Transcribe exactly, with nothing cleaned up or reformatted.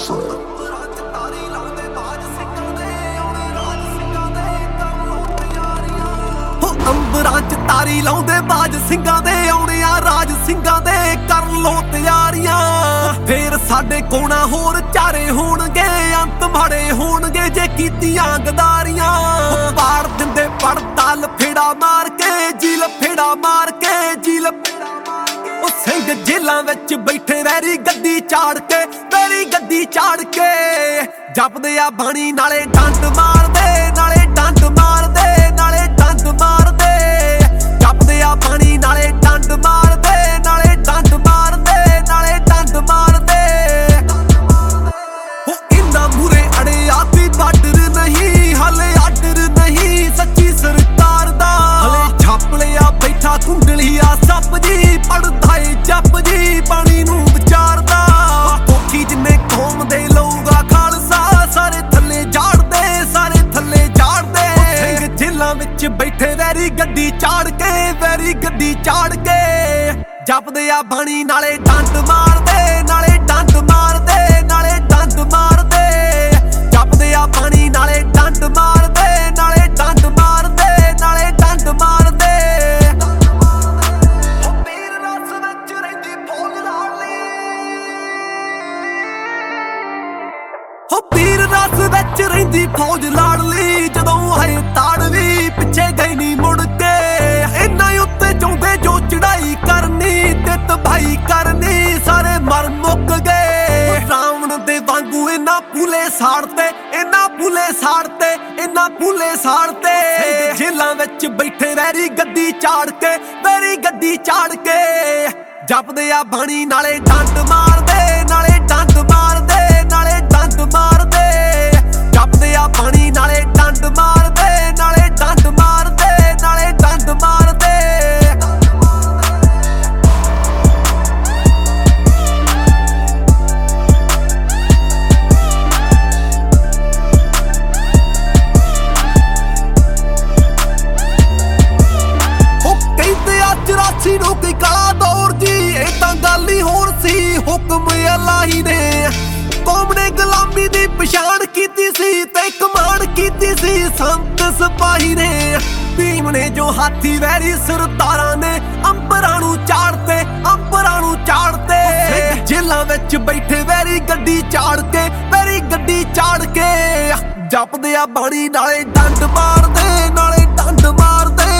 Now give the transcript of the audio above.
trap. ਅੰਬਰਾਂ ਚ ਤਾਰੀ ਲਾਉਂਦੇ ਬਾਜ ਸਿੰਘਾਂ ਦੇ ਆਉਣੇ ਆ ਰਾਜ ਸਿੰਘਾਂ ਦੇ ਕਰ ਲੋ ਤਿਆਰੀਆਂ। ਫੇਰ ਸਾਡੇ ਕੋਣਾ ਹੋਰ ਚਾਰੇ ਹੋਣਗੇ ਅੰਤ ਮਾੜੇ ਹੋਣਗੇ ਜੇ ਕੀਤੀਆਂ ਗਦਾਰੀਆਂ। ਪਾੜ ਦਿੰਦੇ ਪੜਤਾ ਲਫੇੜਾ ਮਾਰ ਕੇ ਜੀ ਲਫੇੜਾ ਮਾਰ ਕੇ ਜੀ ਲਫੇੜਾ ਉਹ ਸਿੰਘ ਜੇਲਾਂ ਵਿੱਚ ਬੈਠੇ ਵੈਰੀ ਗੱਦੀ ਚਾੜ ਕੇ ਵੈਰੀ ਗੱਦੀ ਚਾੜ ਕੇ ਜਪਦੇ ਆ ਬਾਣੀ ਨਾਲੇ ਡੰਡ ਮਾਰਦੇ ਨਾਲੇ ਡੰਡ ਮਾਰਦੇ ਨਾਲੇ ਡੰਡ ਮਾਰਦੇ ਜਪਦੇ ਆ ਬਾਣੀ ਨਾਲੇ ਡੰਡ ਮਾਰਦੇ ਨਾਲੇ ਡੰਡ ਮਾਰਦੇ ਨਾਲੇ ਡੰਡ ਮਾਰਦੇ ਹੋ ਇੰਨਾ ਮੂਰੇ ਅੜੇ ਆਤੀ ਬਾਰਡਰ ਨਹੀਂ ਹਲੇ ਆਰਡਰ ਨਹੀਂ ਸੱਚੀ ਸਰਕਾਰ ਦਾ ਹਲੇ ਛਾਪ ਲਿਆ ਬੈਠਾ ਕੁੰਡਲੀ ਆ ਸੱਪ ਜੀ ਪੜਦਾ ਏ ਜਪ ਜੀ ਪਾਣੀ ਨੂੰ ਵਿਚਾਰਦਾ। ਕੋਠੀ ਜਿੰਨੇ ਕੌਮ ਦੇ ਲਊਗਾ ਖਾਲਸਾ ਸਾਰੇ ਥੱਲੇ ਝਾੜਦੇ ਸਾਰੇ ਥੱਲੇ ਝਾੜਦੇ। ਸਿੰਘ ਜੇਲਾਂ ਵਿੱਚ ਬੈਠੇ ਵੈਰੀ ਗੱਡੀ ਚਾੜ ਕੇ ਵੈਰੀ ਗੱਡੀ ਚਾੜ ਕੇ ਜਪਦੇ ਆ ਬਾਣੀ ਨਾਲੇ ਡੰਡ ਮਾਰਦੇ ਨਾਲੇ ਡੰਡ ਮਾਰਦੇ ਨਾਲੇ ਡੰਡ ਮਾਰਦੇ ਜਪਦੇ ਆ ਬਾਣੀ ਨਾਲੇ ਡੰਡ ਮਾਰਦੇ ਨਾਲੇ ਡੰਡ ਮਾਰਦੇ ਨਾਲੇ ਡੰਡ ਮਾਰਦੇ। ਹੋ ਪੀਰ ਰਸ ਵਿੱਚ ਰਹਿੰਦੀ ਫੌਜ ਲਾੜਲੀ ਜਦੋਂ ਆਏ ਤਾੜਵੀ ਪਿੱਛੇ ਗਈ ਨੀ ਮੁੜ ਕੇ। ਇਹਨਾਂ ਉੱਤੇ ਚਾਹੁੰਦੇ ਜੋ ਚੜਾਈ ਕਰਨੀ ਤੇ ਤਬਾਈ ਕਰਨੀ ਸਾਰੇ ਮਰ ਮੁੱਕ ਗਏ। ਰਾਵਣ ਦੇ ਵਾਂਗੂ ਇਹਨਾਂ ਪੂਲੇ ਸਾੜਤੇ ਇਹਨਾਂ ਪੂਲੇ ਸਾੜਤੇ ਇਹਨਾਂ ਪੂਲੇ ਸਾੜਤੇ। ਜੇਲਾਂ ਵਿੱਚ ਬੈਠੇ ਵੈਰੀ ਗੱਦੀ ਚਾੜ ਕੇ ਵੈਰੀ ਗੱਦੀ ਚਾੜ ਕੇ ਜਪਦੇ ਆ ਬਾਣੀ ਨਾਲੇ ਡੰਡ ਮਾਰਦੇ ਨਾਲੇ ਡੰਡ ਮਾਰਦੇ ਨਾਲੇ ਡੰਡ ਮਾਰਦੇ ਜਪਦੇ ਆ ਬਾਣੀ ਨਾਲੇ ਡੰਡ ਮਾਰਦੇ ਨਾਲੇ ਡੰਡ ਮਾਰਦੇ ਨਾਲੇ ਡੰਡ ਮਾਰਦੇ। ਉਹ ਕਹਿੰਦੇ ਆ ਚੁਰਾਸੀ ਨੂੰ ਕੀ ਕਾਲਾ ਦੌਰ ਜੀ ਇਹ ਤਾਂ ਗੱਲ ਹੀ ਹੋਰ ਸੀ ਹੁਕਮ ਅਲਾਹੀ ਨੇ। ਕੌਮ ਨੇ ਗੁਲਾਮੀ ਦੀ ਪਛਾਣ ਕੀਤੀ ਸੀ ਤੇ ਕਮਾਂਡ ਕੀਤੀ ਸੀ ਸੰਤ ਸਿਪਾਹੀ ਨੇ। ਭੀਮ ਨੇ ਜੋ ਹਾਥੀ ਵੈਰੀ ਸਰਦਾਰਾਂ ਨੇ ਅੰਬਰਾਂ ਨੂੰ ਚਾੜਤੇ ਅੰਬਰਾਂ ਨੂੰ ਚਾੜਤੇ। ਜੇਲਾਂ ਵਿੱਚ ਬੈਠੇ ਵੈਰੀ ਗੱਡੀ ਚਾੜ ਕੇ ਵੈਰੀ ਗੱਡੀ ਚਾੜ ਕੇ ਜਪਦੇ ਆ ਬਾਣੀ ਨਾਲੇ ਡੰਡ ਮਾਰਦੇ ਨਾਲੇ ਡੰਡ ਮਾਰਦੇ